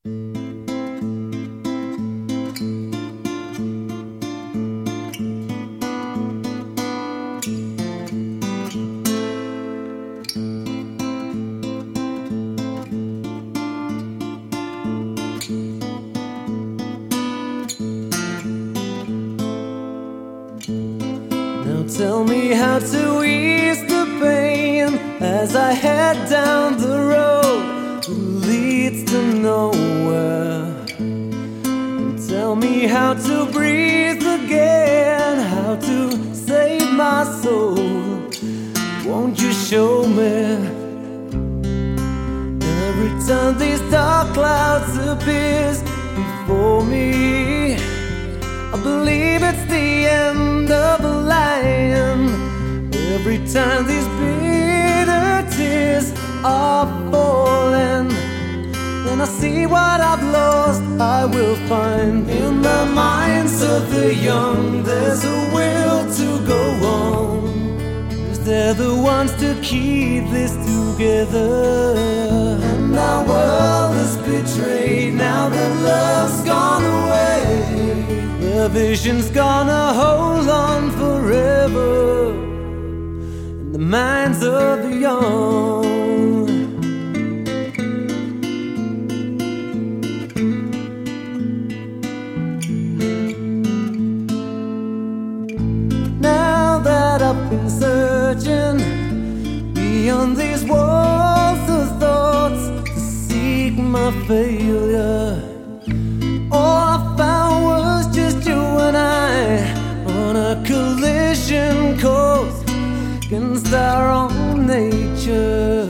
Now tell me how to ease the pain as I head down the road that leads to nowhere. And tell me how to breathe again, how to save my soul. Won't you show me? Every time these dark clouds appears before me, I believe it's the end of a line. Every time these bitter tears are falling, when I see what I've lost, I will find. In the minds of the young, there's a will to go on, 'cause they're the ones to keep this together. And our world is betrayed, now that love's gone away. The vision's gonna hold on forever in the minds of the young. Now that I've been searching beyond these walls of thoughts to seek my failure, all I found was just you and I on a collision course against our own nature.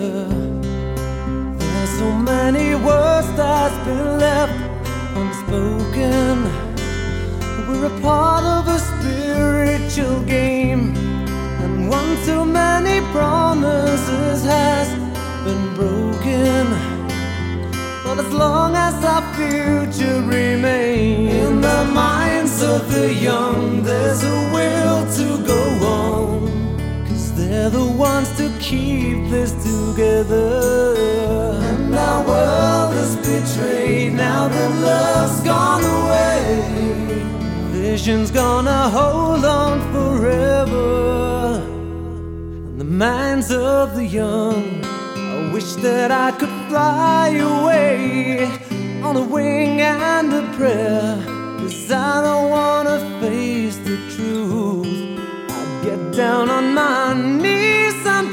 There's so many words that's been left unspoken. We're a part of a spiritual game, and one too many promises has been broken. But as long as our future remains in the minds of the young, there's a will to go on, 'cause they're the ones to keep this together. And our world is betrayed, now that love's gone away. Vision's gonna hold on forever in the minds of the young. I wish that I could fly away on a wing and a prayer, 'cause I don't wanna face the truth. I'd get down on my knees and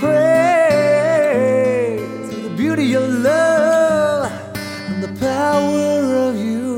pray to the beauty of love and the power of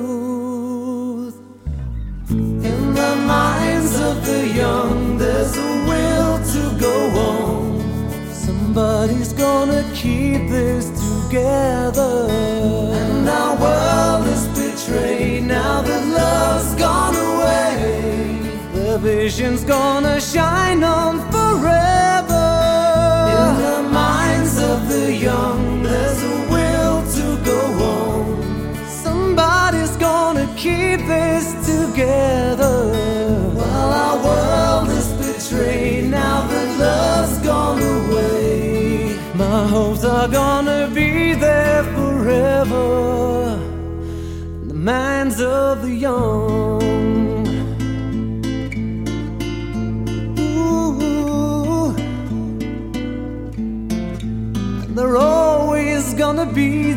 youth. In the minds of the young, there's a will to go on. Somebody's gonna keep this together. And our world is betrayed, now that love's gone away. The vision's gonna shine on forever. In the minds of the young, there's a will to go on. Somebody's gonna keep this together. While our world is betrayed, now that love's gone away. My hopes are gonna be there forever in the minds of the young. Ooh. And they're always gonna be